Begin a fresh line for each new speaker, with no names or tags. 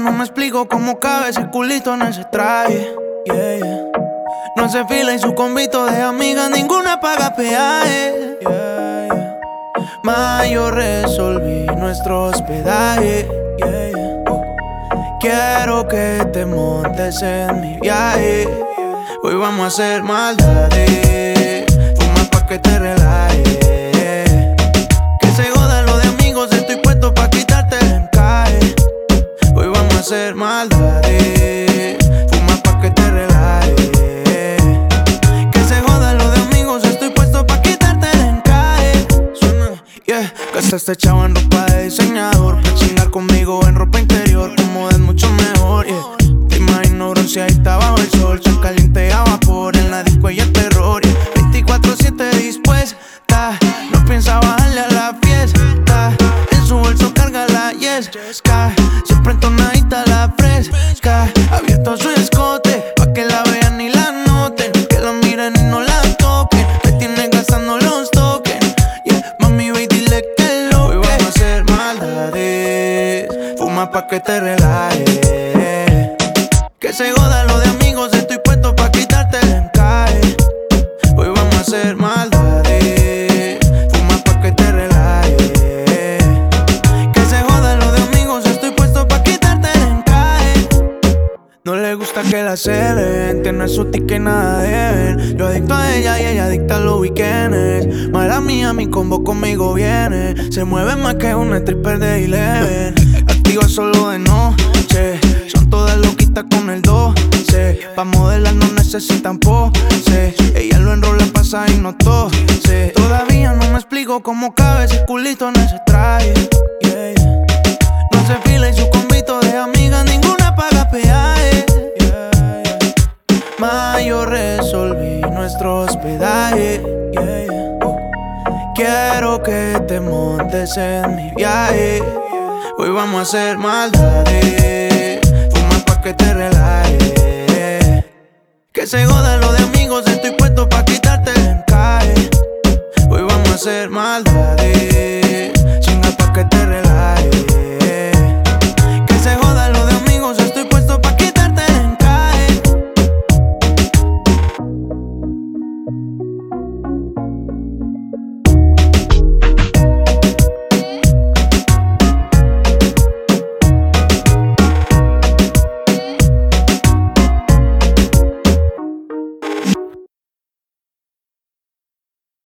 no me explico cómo cabe ese culito en ese traje. Yeah, yeah. No se fila y su convito de amigas, ninguna paga peaje. Yeah, yeah. Ma, yo resolví nuestro hospedaje. Yeah, yeah. Quiero que te montes en mi viaje. Hoy vamos a hacer maldades. Fuma pa' que te relajes. Que se joda lo de amigos, estoy puesto pa' quitarte el encaje. Hoy vamos a hacer maldades. Fuma pa' que te relajes. Que se joda lo de amigos, estoy puesto pa' quitarte el encaje. Suena, yeah. Gastaste chavo en ropa de diseñador, pa' chingar conmigo en ropa interior. Como es mucho mejor, yeah. Te imagino bronceadita bajo el sol, tan caliente a vapor en la disco y el terror, yeah. 24/7 dispuesta, no piensa bajarle a la fiesta. En su bolso carga la yesca, siempre entonadita la fresca. Abierto su escote, pa' que la vean y la noten, que la miren y no la toquen. Me tienen gastando los tokens, yeah. Mami, ve y dile que lo hoy vamos a hacer maldades. Fuma pa' que te relajes. Que se joda lo de amigos, estoy puesto pa' quitarte el encaje. Hoy vamos a hacer maldades. Fuma pa' que te relajes. Que se joda lo de amigos, estoy puesto pa' quitarte el encaje. No le gusta que la celen, tiene su ticket y nada deben. Yo adicto a ella y ella adicta a los weekends. Mala mía, mi combo conmigo viene. Se mueve más que una stripper de Eleven. Activa solo de noche, son todas loquitas con el 12. Pa' modelar no necesitan pose. Ella lo enrola, pasa y no tose. Todavía no me explico cómo cabe ese culito en ese traje. Yeah, yeah. No se fila y su convito de amigas, ninguna paga peaje. Yeah, yeah. Ma, yo resolví nuestro hospedaje. Yeah, yeah. Quiero que te montes en mi viaje. Hoy vamos a hacer maldades. Fuma pa' que te relajes. Que se joda lo de amigos, estoy puesto pa' quitarte el encaje. Hoy vamos a hacer maldades.